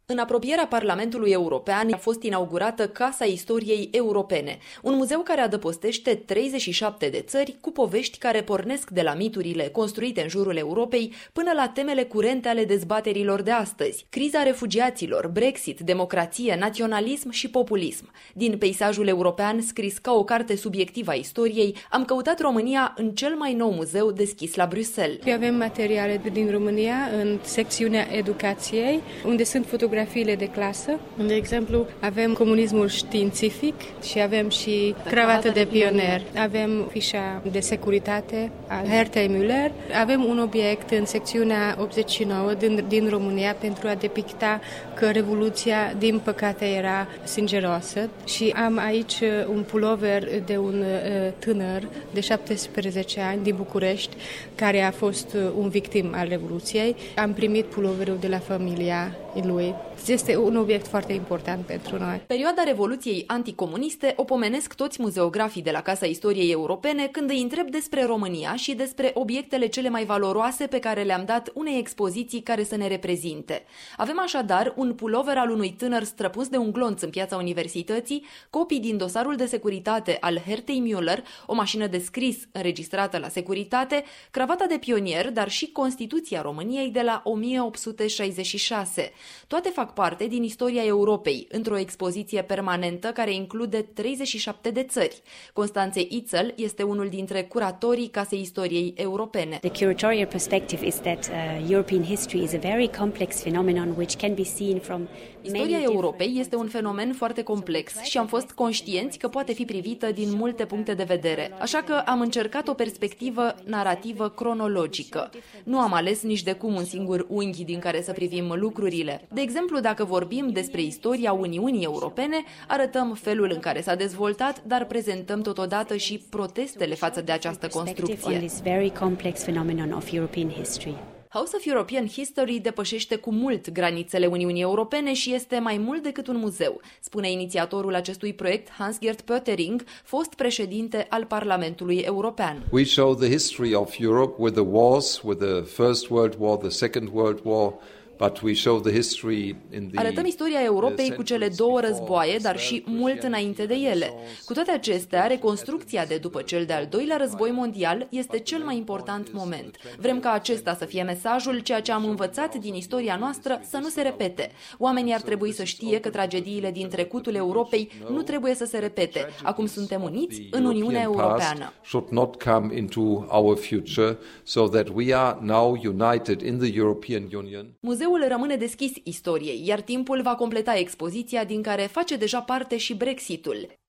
În apropierea Parlamentului European a fost inaugurată Casa Istoriei Europene, un muzeu care adăpostește 37 de țări cu povești care pornesc de la miturile construite în jurul Europei până la temele curente ale dezbaterilor de astăzi: criza refugiaților, Brexit, democrație, naționalism și populism. Din peisajul european scris ca o carte subiectivă a istoriei, am căutat România în cel mai nou muzeu deschis la Bruxelles. Avem materiale din România în secțiunea educației, unde sunt fotografiile de clasă. De exemplu, avem comunismul științific și avem și cravată de pionier. Avem fișa de securitate a Hertei Müller. Avem un obiect în secțiunea 89 din România pentru a depicta că Revoluția, din păcate, era sângeroasă. Și am aici un pulover de un tânăr de 17 ani din București, care a fost un victim al Revoluției. Am primit puloverul de la familia lui. Este un obiect foarte important pentru noi. Perioada Revoluției anticomuniste o pomenesc toți muzeografii de la Casa Istoriei Europene când îi întreb despre România și despre obiectele cele mai valoroase pe care le-am dat unei expoziții care să ne reprezinte. Avem așadar un pulover al unui tânăr străpuns de un glonț în Piața Universității, copii din dosarul de securitate al Hertei Müller, o mașină de scris înregistrată la securitate, cravata de pionier, dar și Constituția României de la 1866. Toate fac parte din istoria Europei, într-o expoziție permanentă care include 37 de țări. Constanțe Ițel este unul dintre curatorii Casei Istoriei Europene. The curatorial perspective is that European history is a very complex phenomenon which can be seen from Istoria Europei este un fenomen foarte complex și am fost conștienți că poate fi privită din multe puncte de vedere, așa că am încercat o perspectivă narrativă cronologică. Nu am ales nici de cum un singur unghi din care să privim lucrurile. De exemplu, dacă vorbim despre istoria Uniunii Europene, arătăm felul în care s-a dezvoltat, dar prezentăm totodată și protestele față de această construcție. House of European History depășește cu mult granițele Uniunii Europene și este mai mult decât un muzeu, spune inițiatorul acestui proiect Hans-Gert Pöttering, fost președinte al Parlamentului European. We show the history of Europe with the wars, with the First World War, the Second World War. But we show the history in the Arătăm istoria Europei cu cele două războaie, dar și mult înainte de ele. Cu toate acestea, reconstrucția de după cel de-al doilea război mondial este cel mai important moment. Vrem ca acesta să fie mesajul, ceea ce am învățat din istoria noastră să nu se repete. Oamenii ar trebui să știe că tragediile din trecutul Europei nu trebuie să se repete. Acum suntem uniți în Uniunea Europeană. Should not come into our future, so that we are now united in the European Union. Muzeul rămâne deschis istoriei, iar timpul va completa expoziția din care face deja parte și Brexitul.